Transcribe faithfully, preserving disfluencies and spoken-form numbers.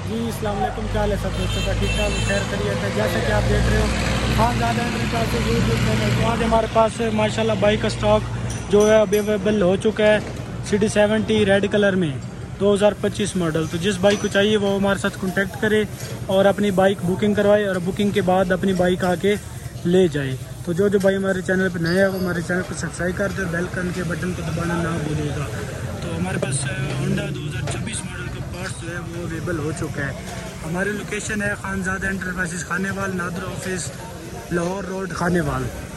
जी अस्सलाम वालेकुम, क्या हाल है सब दोस्तों का? ठीक ठाक खैर खैरियत है। जैसे कि आप देख रहे हो खानज़ादा एग्रीकल्चर यूट्यूब चैनल, तो आज हमारे पास माशाल्लाह बाइक का स्टॉक जो है अभी अवेलेबल हो चुका है। C D seventy red colour में दो हज़ार पच्चीस मॉडल। तो जिस बाइक को चाहिए वो हमारे साथ कॉन्टैक्ट करे और अपनी बाइक बुकिंग करवाए और बुकिंग के बाद अपनी बाइक आके ले जाए। तो जो जो भाई हमारे चैनल पर नए हैं वो हमारे चैनल को सब्सक्राइब कर दे और बेल आइकन के बटन को दबाना ना भूलिएगा। तो हमारे पास होंडा दो हज़ार छब्बीस मॉडल का पार्ट्स जो है वो अवेलेबल हो चुका है। हमारी लोकेशन है Khanzada enterprises Khanewal, Nadir office, Lahore road, Khanewal.